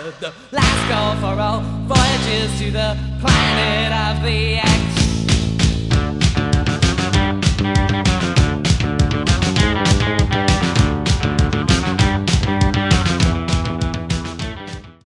the last call for all voyages to the planet of the X.